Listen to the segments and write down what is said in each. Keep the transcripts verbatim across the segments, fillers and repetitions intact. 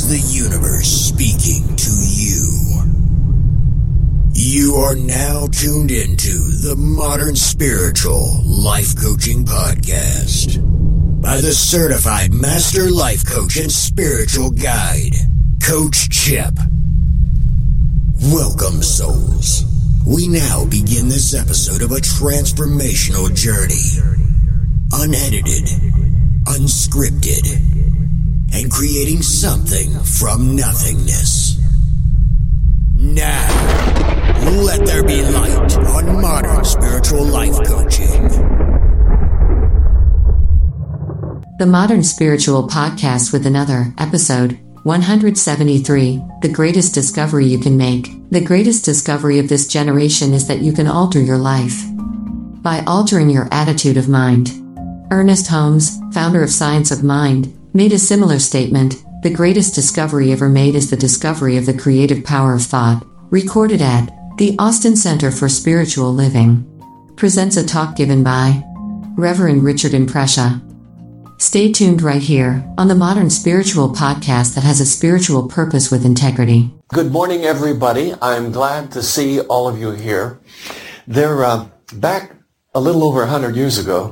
is the universe speaking to you. You are now tuned into the Modern Spiritual Life Coaching Podcast by the certified master life coach and spiritual guide, Coach Chip. Welcome, souls. We now begin this episode of a transformational journey. Unedited, unscripted, and creating something from nothingness. Now, let there be light on Modern Spiritual Life Coaching. The Modern Spiritual Podcast with another episode, one hundred seventy-three, The Greatest Discovery You Can Make. The greatest discovery of this generation is that you can alter your life by altering your attitude of mind. Ernest Holmes, founder of Science of Mind, made a similar statement. The greatest discovery ever made is the discovery of the creative power of thought. Recorded at the Austin Center for Spiritual Living. Presents a talk given by Reverend Richard Imprescia. Stay tuned right here on the Modern Spiritual Podcast that has a spiritual purpose with integrity. Good morning, everybody. I'm glad to see all of you here. They're uh, back a little over one hundred years ago.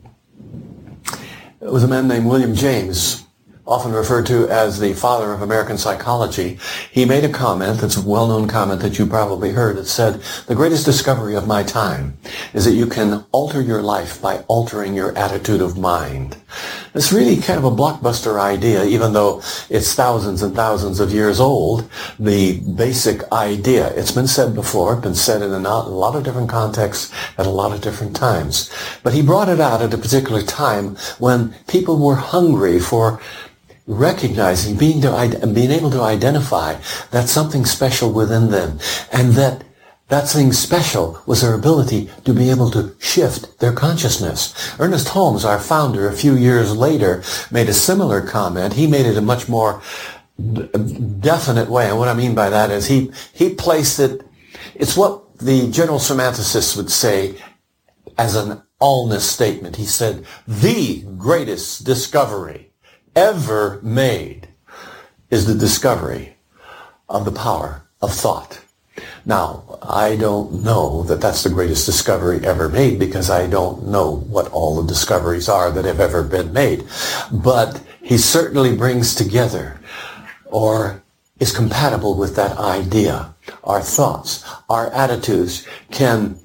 It was a man named William James, often referred to as the father of American psychology. He made a comment that's a well-known comment that you probably heard. It said, the greatest discovery of my time is that you can alter your life by altering your attitude of mind. It's really kind of a blockbuster idea, even though it's thousands and thousands of years old. The basic idea, it's been said before, it's been said in a lot of different contexts at a lot of different times. But he brought it out at a particular time when people were hungry for recognizing, being, to, being able to identify that something special within them, and that that thing special was their ability to be able to shift their consciousness. Ernest Holmes, our founder, a few years later, made a similar comment. He made it a much more definite way, and what I mean by that is he, he placed it, it's what the general semanticists would say as an allness statement. He said, the greatest discovery ever made is the discovery of the power of thought. Now, I don't know that that's the greatest discovery ever made because I don't know what all the discoveries are that have ever been made. But he certainly brings together or is compatible with that idea. Our thoughts, our attitudes can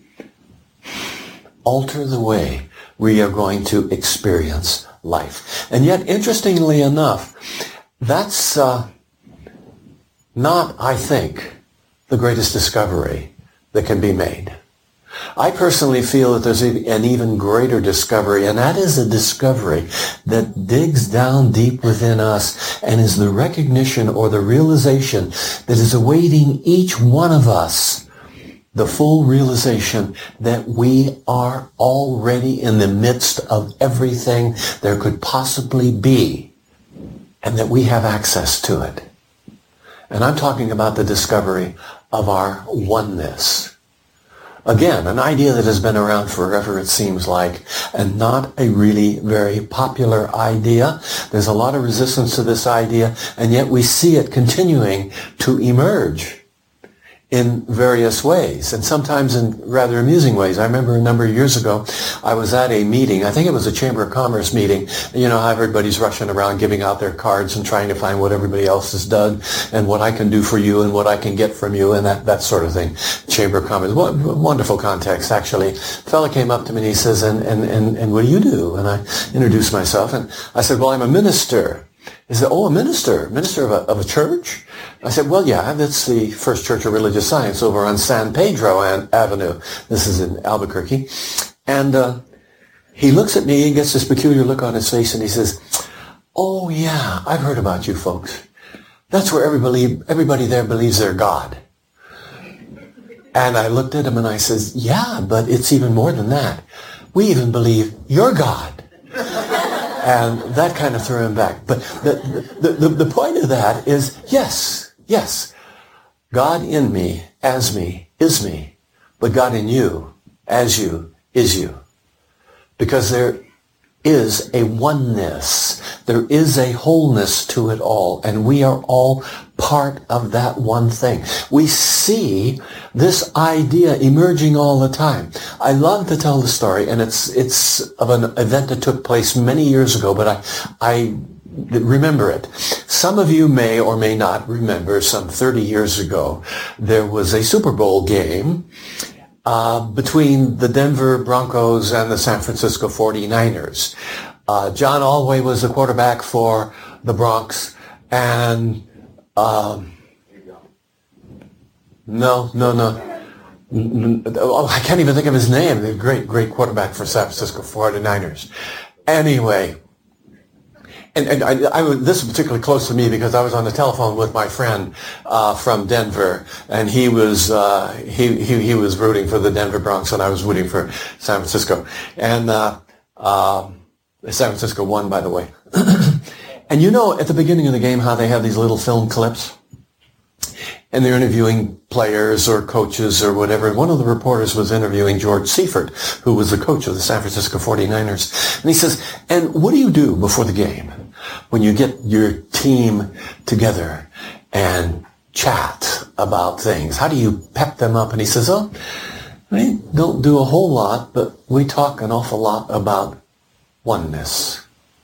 alter the way we are going to experience life. And yet, interestingly enough, that's uh, not, I think, the greatest discovery that can be made. I personally feel that there's an even greater discovery, and that is a discovery that digs down deep within us and is the recognition or the realization that is awaiting each one of us, the full realization that we are already in the midst of everything there could possibly be, and that we have access to it. And I'm talking about the discovery of our oneness. Again, an idea that has been around forever, it seems like, and not a really very popular idea. There's a lot of resistance to this idea, and yet we see it continuing to emerge in various ways, and sometimes in rather amusing ways. I remember a number of years ago, I was at a meeting, I think it was a Chamber of Commerce meeting. You know how everybody's rushing around giving out their cards and trying to find what everybody else has done, and what I can do for you, and what I can get from you, and that, that sort of thing. Chamber of Commerce, what, wonderful context, actually. A fellow came up to me and he says, and, and, and, and what do you do? And I introduced myself, and I said, well, I'm a minister. He said, oh, a minister, minister of a, of a church? I said, well, yeah, that's the First Church of Religious Science over on San Pedro Avenue. This is in Albuquerque. And uh, he looks at me and gets this peculiar look on his face, and he says, oh, yeah, I've heard about you folks. That's where everybody, everybody there believes they're God. And I looked at him and I says, yeah, but it's even more than that. We even believe you're God. And that kind of threw him back. But the, the, the, the point of that is, yes, yes, God in me, as me, is me. But God in you, as you, is you. Because there is a oneness. There is a wholeness to it all, and we are all part of that one thing. We see this idea emerging all the time. I love to tell the story, and it's it's of an event that took place many years ago, but I I remember it. Some of you may or may not remember, some thirty years ago, there was a Super Bowl game Uh, between the Denver Broncos and the San Francisco forty-niners. Uh, John Elway was the quarterback for the Bronx, and um, no, no, no. Oh, I can't even think of his name. The great, great quarterback for San Francisco forty-niners. Anyway, and, and I, I, this is particularly close to me because I was on the telephone with my friend uh, from Denver, and he was uh, he, he he was rooting for the Denver Broncos, and I was rooting for San Francisco. And uh, uh, San Francisco won, by the way. And you know, at the beginning of the game, how they have these little film clips, and they're interviewing players or coaches or whatever. And one of the reporters was interviewing George Seifert, who was the coach of the San Francisco forty-niners. And he says, "And what do you do before the game when you get your team together and chat about things? How do you pep them up?" And he says, "Oh, we don't do a whole lot, but we talk an awful lot about oneness."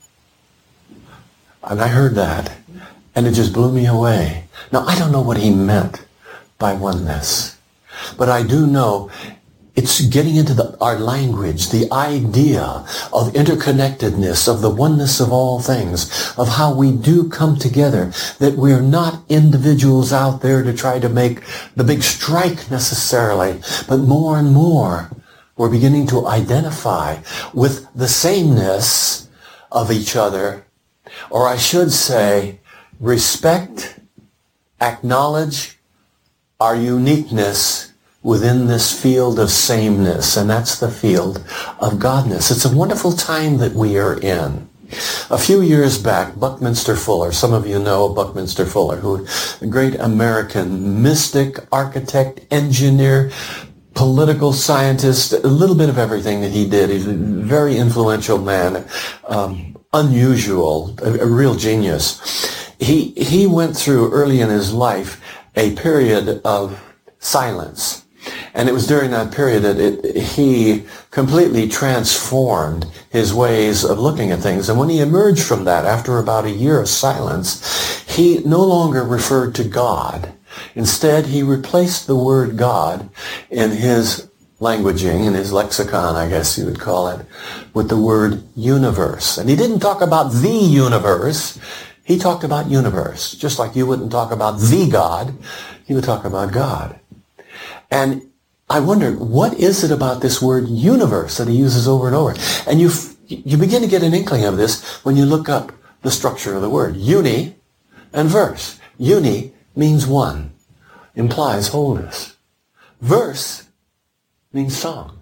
And I heard that, and it just blew me away. Now, I don't know what he meant by oneness, but I do know it's getting into the, our language, the idea of interconnectedness, of the oneness of all things, of how we do come together, that we're not individuals out there to try to make the big strike necessarily, but more and more we're beginning to identify with the sameness of each other, or I should say, respect, acknowledge our uniqueness within this field of sameness, and that's the field of Godness. It's a wonderful time that we are in. A few years back, Buckminster Fuller, some of you know Buckminster Fuller, who a great American mystic, architect, engineer, political scientist, a little bit of everything that he did. He's a very influential man, um, unusual, a, a real genius. He he went through early in his life a period of silence. And it was during that period that it, he completely transformed his ways of looking at things. And when he emerged from that, after about a year of silence, he no longer referred to God. Instead, he replaced the word God in his languaging, in his lexicon, I guess you would call it, with the word universe. And he didn't talk about the universe. He talked about universe. Just like you wouldn't talk about the God, you would talk about God. And I wondered, what is it about this word universe that he uses over and over? And you you begin to get an inkling of this when you look up the structure of the word. Uni and verse. Uni means one, implies wholeness. Verse means song.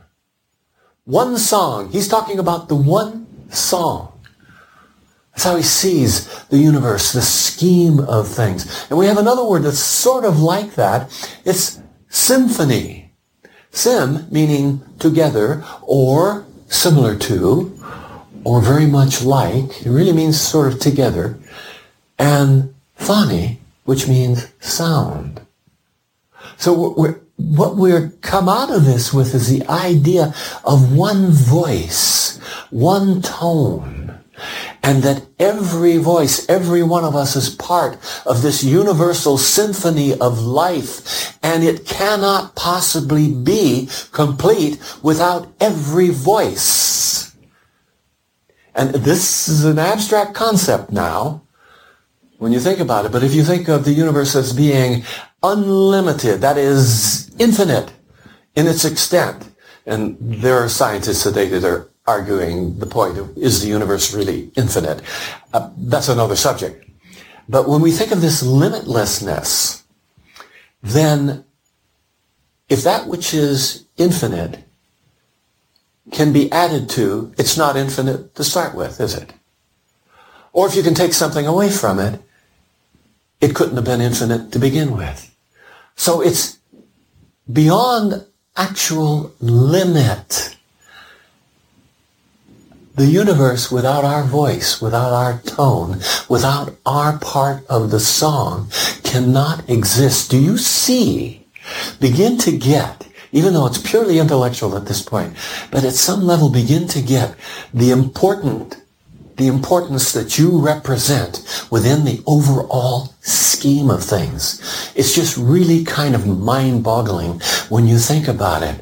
One song. He's talking about the one song. That's how he sees the universe, the scheme of things. And we have another word that's sort of like that. It's symphony. Sim meaning together or similar to or very much like. It really means sort of together. And phony, which means sound. So we're, what we're come out of this with is the idea of one voice, one tone. And that every voice, every one of us is part of this universal symphony of life. And it cannot possibly be complete without every voice. And this is an abstract concept now, when you think about it. But if you think of the universe as being unlimited, that is infinite in its extent. And there are scientists today that are arguing the point of, is the universe really infinite? Uh, that's another subject. But when we think of this limitlessness, then if that which is infinite can be added to, it's not infinite to start with, is it? Or if you can take something away from it, it couldn't have been infinite to begin with. So it's beyond actual limit. The universe, without our voice, without our tone, without our part of the song, cannot exist. Do you see? Begin to get, even though it's purely intellectual at this point, but at some level begin to get the important, the importance that you represent within the overall scheme of things. It's just really kind of mind-boggling when you think about it.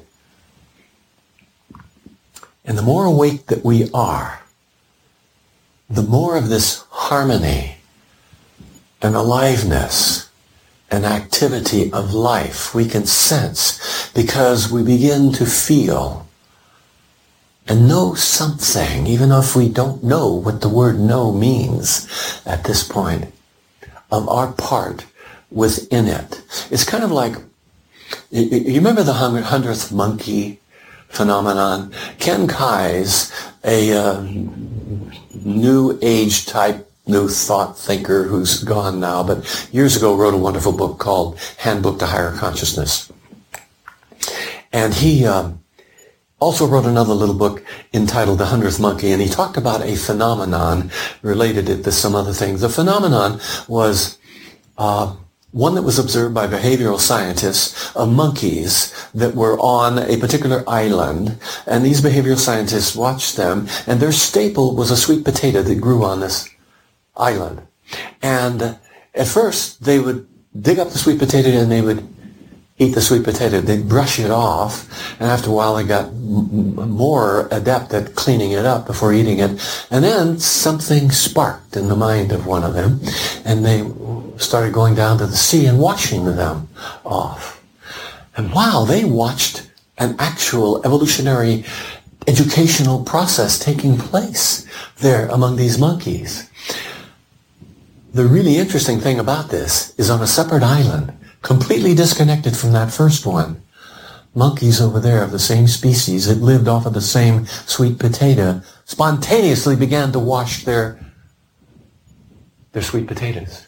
And the more awake that we are, the more of this harmony and aliveness and activity of life we can sense, because we begin to feel and know something, even if we don't know what the word know means at this point, of our part within it. It's kind of like, you remember the hundredth monkey phenomenon? Ken Kai's a uh, new age type, new thought thinker who's gone now, but years ago wrote a wonderful book called Handbook to Higher Consciousness. And he um, also wrote another little book entitled The Hundredth Monkey, and he talked about a phenomenon, related it to some other things. The phenomenon was uh, one that was observed by behavioral scientists of monkeys that were on a particular island, and these behavioral scientists watched them, and their staple was a sweet potato that grew on this island. And at first, they would dig up the sweet potato and they would eat the sweet potato. They'd brush it off, and after a while they got m- more adept at cleaning it up before eating it. And then something sparked in the mind of one of them, and they started going down to the sea and washing them off. And wow, they watched an actual evolutionary educational process taking place there among these monkeys. The really interesting thing about this is, on a separate island, completely disconnected from that first one, monkeys over there of the same species that lived off of the same sweet potato spontaneously began to wash their, their sweet potatoes.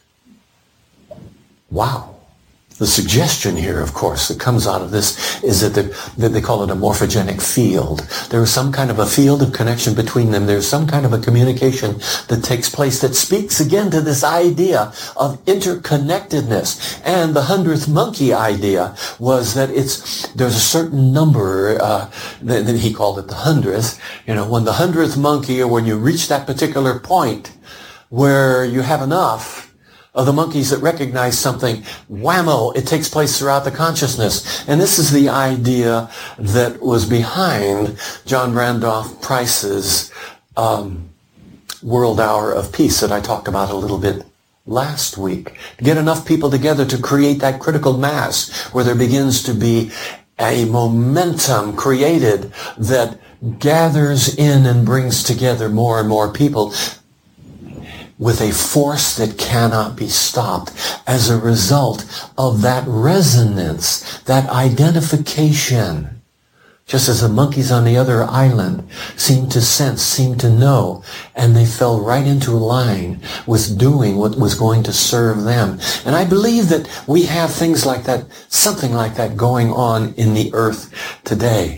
Wow. The suggestion here, of course, that comes out of this is that, that they call it a morphogenic field. There is some kind of a field of connection between them. There's some kind of a communication that takes place that speaks again to this idea of interconnectedness. And the hundredth monkey idea was that it's there's a certain number, uh, that, that he called it the hundredth. You know, when the hundredth monkey, or when you reach that particular point where you have enough of the monkeys that recognize something, whammo, it takes place throughout the consciousness. And this is the idea that was behind John Randolph Price's um, World Hour of Peace that I talked about a little bit last week. Get enough people together to create that critical mass where there begins to be a momentum created that gathers in and brings together more and more people with a force that cannot be stopped as a result of that resonance, that identification. Just as the monkeys on the other island seemed to sense, seemed to know, and they fell right into line with doing what was going to serve them. And I believe that we have things like that, something like that going on in the earth today.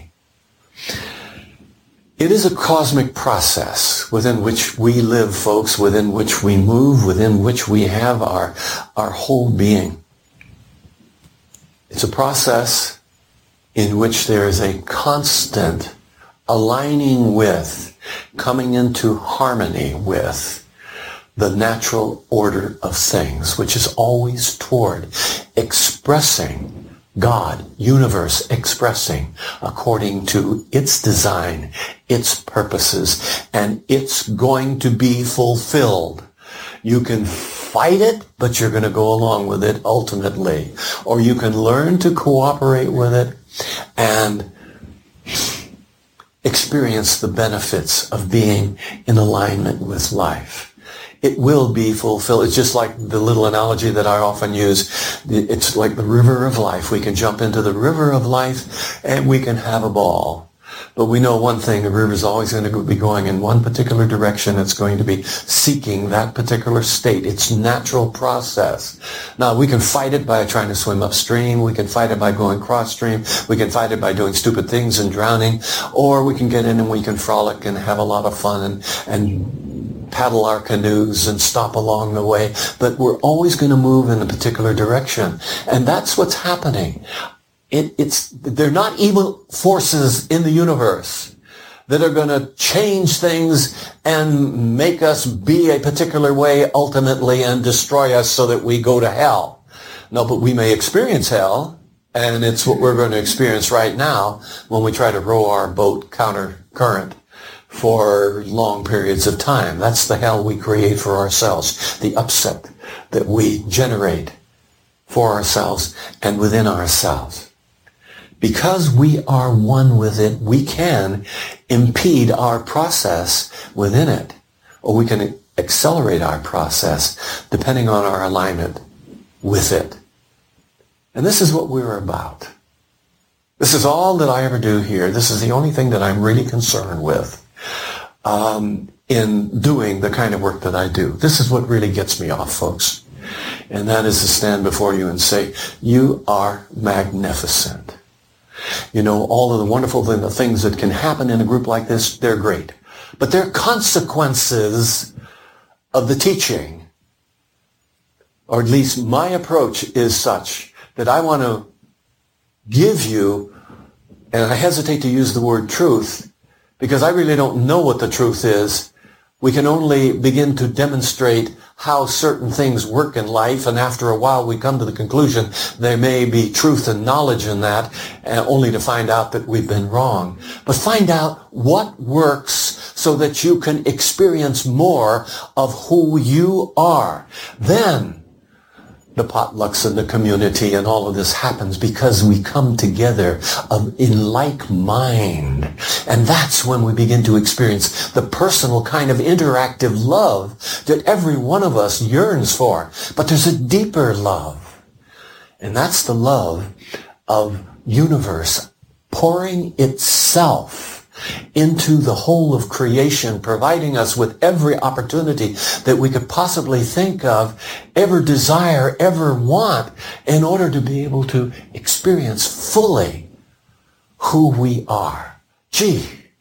It is a cosmic process within which we live, folks, within which we move, within which we have our, our whole being. It's a process in which there is a constant aligning with, coming into harmony with the natural order of things, which is always toward expressing God, universe, expressing according to its design, its purposes, and it's going to be fulfilled. You can fight it, but you're going to go along with it ultimately. Or you can learn to cooperate with it and experience the benefits of being in alignment with life. It will be fulfilled. It's just like the little analogy that I often use. It's like the river of life. We can jump into the river of life and we can have a ball. But we know one thing, the river's always going to be going in one particular direction. It's going to be seeking that particular state, its natural process. Now, we can fight it by trying to swim upstream. We can fight it by going cross-stream. We can fight it by doing stupid things and drowning. Or we can get in and we can frolic and have a lot of fun and, and paddle our canoes and stop along the way. But we're always going to move in a particular direction. And that's what's happening. It, it's, they're not evil forces in the universe that are going to change things and make us be a particular way ultimately and destroy us so that we go to hell. No, but we may experience hell, and it's what we're going to experience right now when we try to row our boat counter current for long periods of time. That's the hell we create for ourselves, the upset that we generate for ourselves and within ourselves. Because we are one with it, we can impede our process within it, or we can accelerate our process depending on our alignment with it. And this is what we're about. This is all that I ever do here. This is the only thing that I'm really concerned with um, in doing the kind of work that I do. This is what really gets me off, folks. And that is to stand before you and say, you are magnificent. You know, all of the wonderful things that can happen in a group like this, they're great. But they're consequences of the teaching. Or at least my approach is such that I want to give you, and I hesitate to use the word truth, because I really don't know what the truth is. We can only begin to demonstrate how certain things work in life, and after a while we come to the conclusion there may be truth and knowledge in that, uh, only to find out that we've been wrong. But find out what works so that you can experience more of who you are. Then the potlucks in the community and all of this happens because we come together of, in like mind. And that's when we begin to experience the personal kind of interactive love that every one of us yearns for. But there's a deeper love. And that's the love of universe pouring itself into the whole of creation, providing us with every opportunity that we could possibly think of, ever desire, ever want, in order to be able to experience fully who we are. Gee,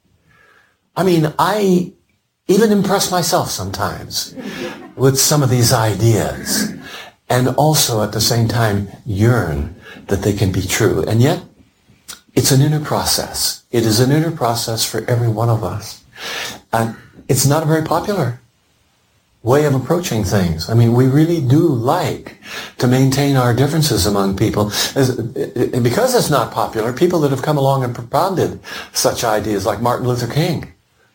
I mean, I even impress myself sometimes with some of these ideas, and also at the same time yearn that they can be true. And yet, it's an inner process. It is an inner process for every one of us. And it's not a very popular way of approaching things. I mean, we really do like to maintain our differences among people. And because it's not popular, people that have come along and propounded such ideas like Martin Luther King,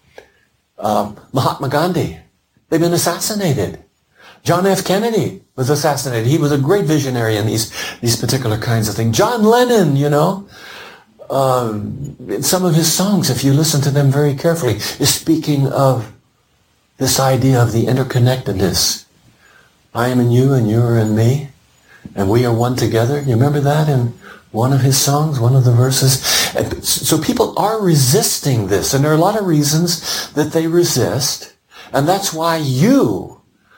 uh, Mahatma Gandhi, they've been assassinated. John F. Kennedy was assassinated. He was a great visionary in these, these particular kinds of things. John Lennon, you know, Uh, some of his songs, if you listen to them very carefully, is speaking of this idea of the interconnectedness. I am in you and you are in me, and we are one together. You remember that in one of his songs, one of the verses? And so people are resisting this, and there are a lot of reasons that they resist, and that's why you,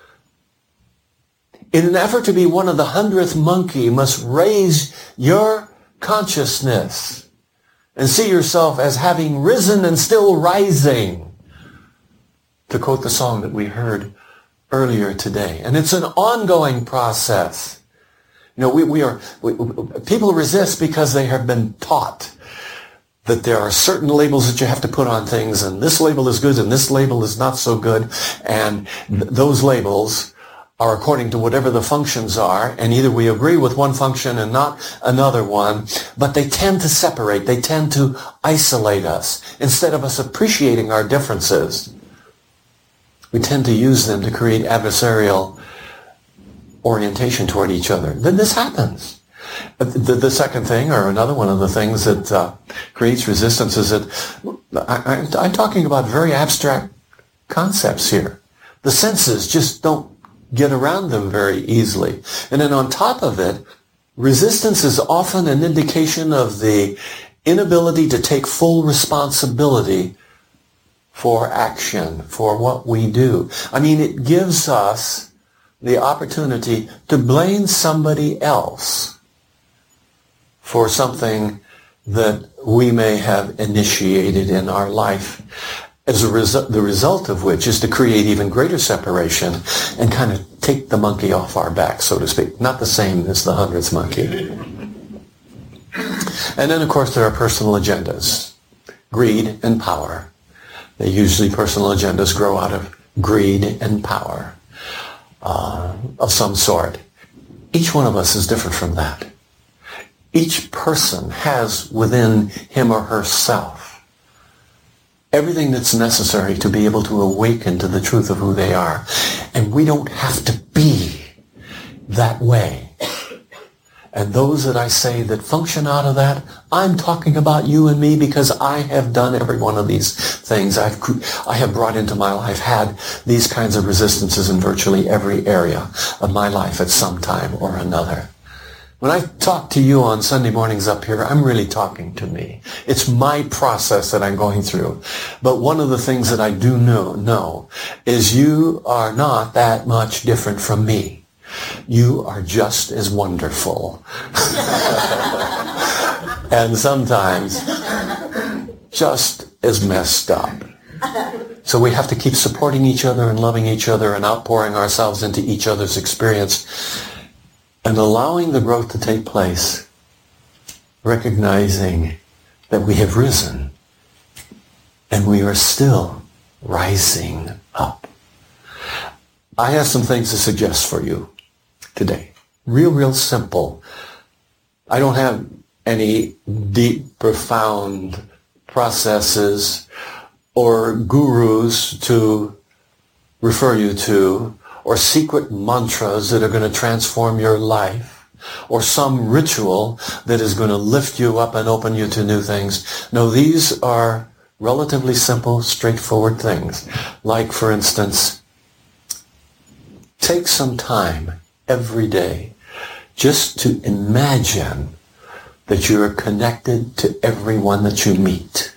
in an effort to be one of the hundredth monkey, must raise your consciousness and see yourself as having risen and still rising, to quote the song that we heard earlier today. And it's an ongoing process. You know, we, we are, we, people resist because they have been taught that there are certain labels that you have to put on things, and this label is good and this label is not so good, and th- those labels are according to whatever the functions are, and either we agree with one function and not another one, but they tend to separate, they tend to isolate us. Instead of us appreciating our differences, we tend to use them to create adversarial orientation toward each other. Then this happens. The, the second thing, or another one of the things that uh, creates resistance, is that I, I, I'm talking about very abstract concepts here. The senses just don't get around them very easily. And then on top of it, resistance is often an indication of the inability to take full responsibility for action, for what we do. I mean, it gives us the opportunity to blame somebody else for something that we may have initiated in our life, as a resu- the result of which is to create even greater separation and kind of take the monkey off our back, so to speak. Not the same as the hundredth monkey. And then, of course, there are personal agendas, greed and power. They usually, personal agendas grow out of greed and power uh, of some sort. Each one of us is different from that. Each person has within him or herself everything that's necessary to be able to awaken to the truth of who they are. And we don't have to be that way. And those that I say that function out of that, I'm talking about you and me, because I have done every one of these things. I've, I have brought into my life, had these kinds of resistances in virtually every area of my life at some time or another. When I talk to you on Sunday mornings up here, I'm really talking to me. It's my process that I'm going through. But one of the things that I do know, know is you are not that much different from me. You are just as wonderful. And sometimes just as messed up. So we have to keep supporting each other and loving each other and outpouring ourselves into each other's experience and allowing the growth to take place, recognizing that we have risen and we are still rising up. I have some things to suggest for you today. Real, real simple. I don't have any deep, profound processes or gurus to refer you to, or secret mantras that are going to transform your life, or some ritual that is going to lift you up and open you to new things. No, these are relatively simple, straightforward things. Like, for instance, take some time every day just to imagine that you are connected to everyone that you meet.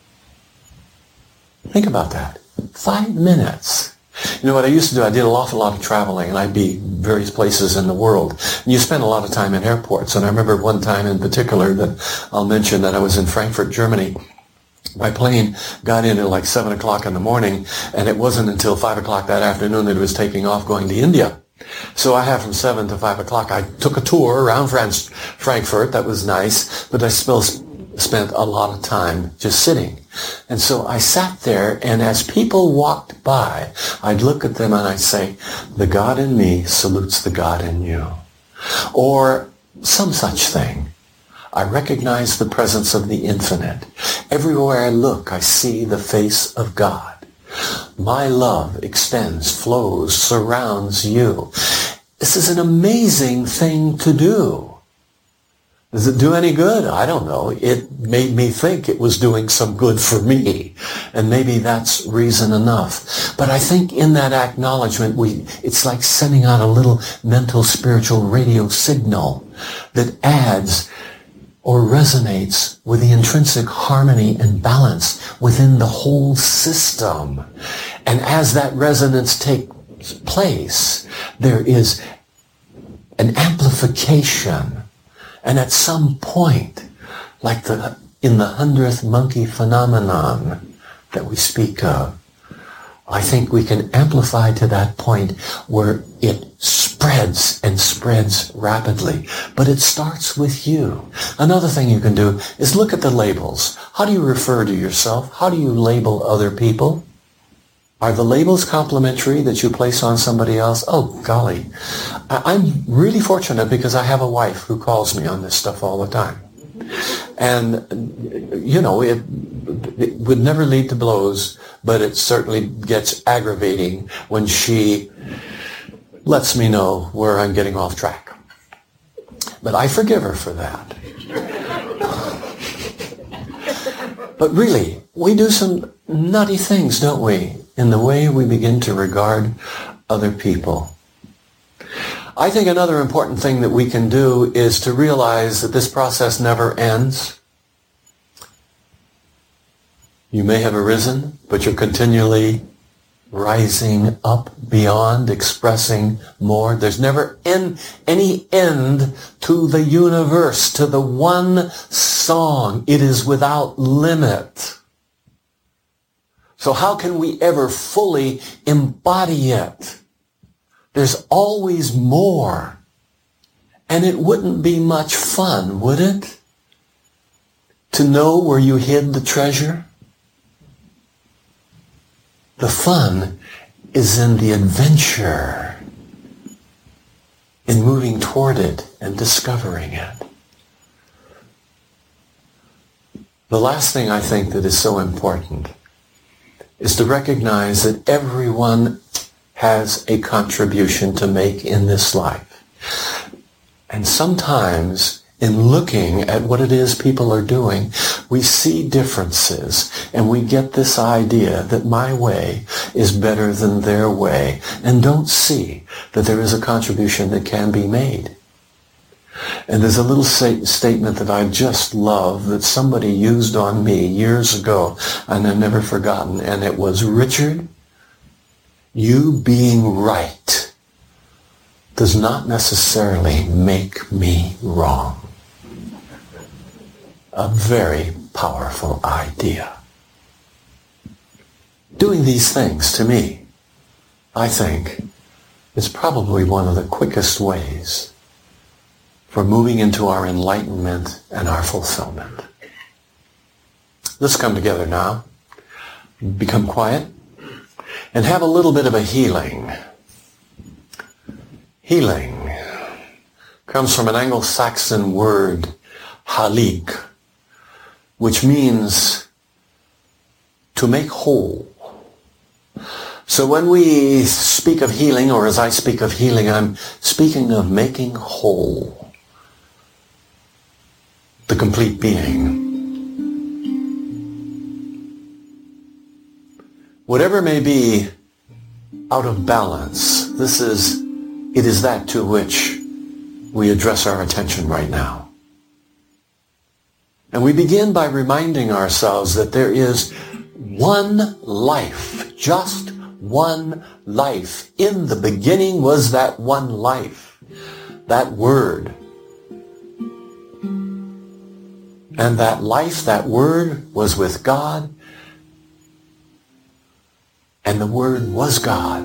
Think about that. Five minutes. You know what I used to do? I did an awful lot of traveling, and I'd be various places in the world. And you spend a lot of time in airports. And I remember one time in particular that I'll mention that I was in Frankfurt, Germany. My plane got in at like seven o'clock in the morning, and it wasn't until five o'clock that afternoon that it was taking off going to India. So I had from seven to five o'clock. I took a tour around France, Frankfurt. That was nice, but I still spent a lot of time just sitting. And so I sat there, and as people walked by, I'd look at them and I'd say, the God in me salutes the God in you. Or some such thing. I recognize the presence of the infinite. Everywhere I look, I see the face of God. My love extends, flows, surrounds you. This is an amazing thing to do. Does it do any good? I don't know. It made me think it was doing some good for me. And maybe that's reason enough. But I think in that acknowledgement, we it's like sending out a little mental, spiritual radio signal that adds or resonates with the intrinsic harmony and balance within the whole system. And as that resonance takes place, there is an amplification. And at some point, like the in the hundredth monkey phenomenon that we speak of, I think we can amplify to that point where it spreads and spreads rapidly. But it starts with you. Another thing you can do is look at the labels. How do you refer to yourself? How do you label other people? Are the labels complimentary that you place on somebody else? Oh, golly. I'm really fortunate because I have a wife who calls me on this stuff all the time. And, you know, it, it would never lead to blows, but it certainly gets aggravating when she lets me know where I'm getting off track. But I forgive her for that. But really, we do some nutty things, don't we, in the way we begin to regard other people. I think another important thing that we can do is to realize that this process never ends. You may have arisen, but you're continually rising up beyond, expressing more. There's never en- any end to the universe, to the one song. It is without limit. So how can we ever fully embody it? There's always more. And it wouldn't be much fun, would it? To know where you hid the treasure? The fun is in the adventure, in moving toward it and discovering it. The last thing I think that is so important is to recognize that everyone has a contribution to make in this life. And sometimes in looking at what it is people are doing, we see differences and we get this idea that my way is better than their way and don't see that there is a contribution that can be made. And there's a little sa- statement that I just love that somebody used on me years ago and I've never forgotten, and it was, Richard, you being right does not necessarily make me wrong. A very powerful idea. Doing these things, to me, I think, is probably one of the quickest ways for moving into our enlightenment and our fulfillment. Let's come together now, become quiet, and have a little bit of a healing. Healing comes from an Anglo-Saxon word, halik, which means to make whole. So when we speak of healing, or as I speak of healing, I'm speaking of making whole the complete being. Whatever may be out of balance, this is, it is that to which we address our attention right now. And we begin by reminding ourselves that there is one life, just one life. In the beginning was that one life, that word. And that life, that word, was with God, and the word was God.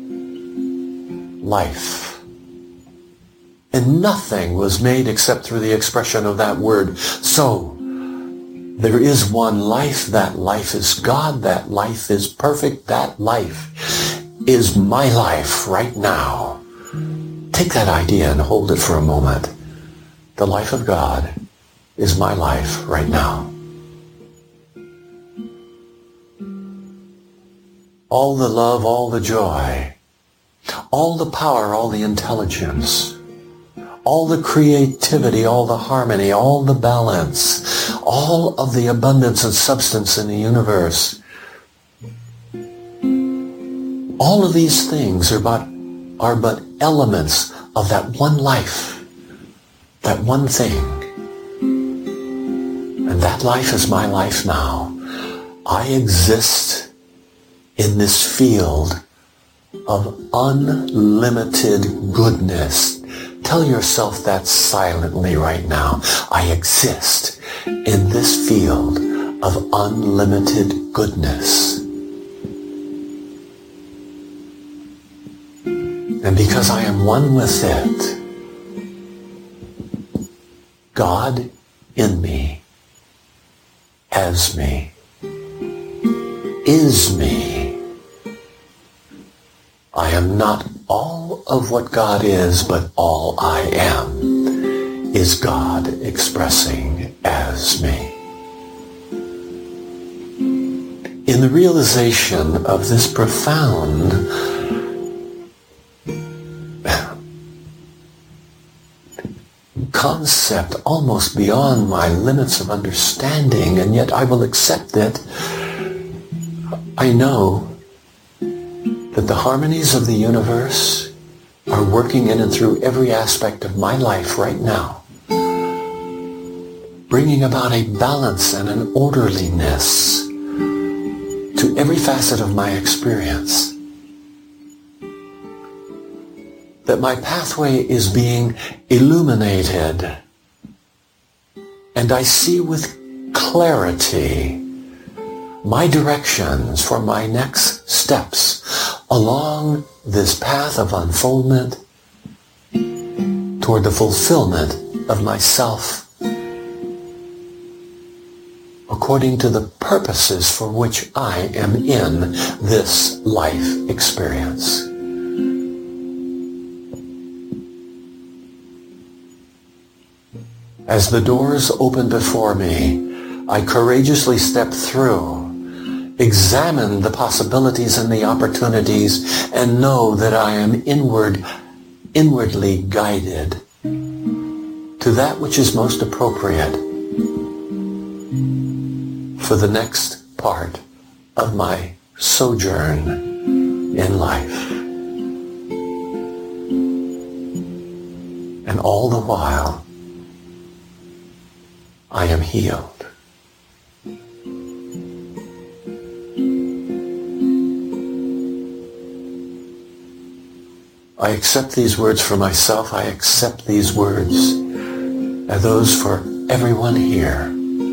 Life. And nothing was made except through the expression of that word. So, there is one life. That life is God. That life is perfect. That life is my life right now. Take that idea and hold it for a moment. The life of God is my life right now. All the love, all the joy, all the power, all the intelligence, all the creativity, all the harmony, all the balance, all of the abundance and substance in the universe. All of these things are but, are but elements of that one life, that one thing. And that life is my life now. I exist in this field of unlimited goodness. Tell yourself that silently right now. I exist in this field of unlimited goodness. And because I am one with it, God in me, as me, is me. I am not all of what God is, but all I am is God expressing as me. In the realization of this profound concept, almost beyond my limits of understanding, and yet I will accept it, I know that the harmonies of the universe are working in and through every aspect of my life right now, bringing about a balance and an orderliness to every facet of my experience. That my pathway is being illuminated, and I see with clarity my directions for my next steps along this path of unfoldment toward the fulfillment of myself according to the purposes for which I am in this life experience. As the doors open before me, I courageously step through, examine the possibilities and the opportunities, and know that I am inward, inwardly guided to that which is most appropriate for the next part of my sojourn in life. And all the while, I am healed. I accept these words for myself. I accept these words as those for everyone here.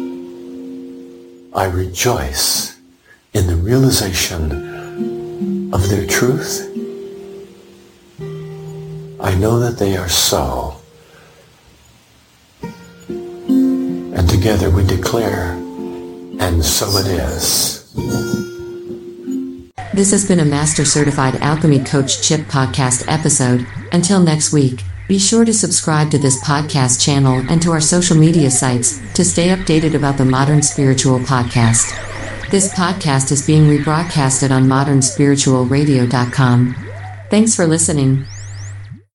I rejoice in the realization of their truth. I know that they are so. And together we declare, and so it is. This has been a Master Certified Alchemy Coach Chip podcast episode. Until next week, be sure to subscribe to this podcast channel and to our social media sites to stay updated about the Modern Spiritual Podcast. This podcast is being rebroadcasted on modern spiritual radio dot com. Thanks for listening.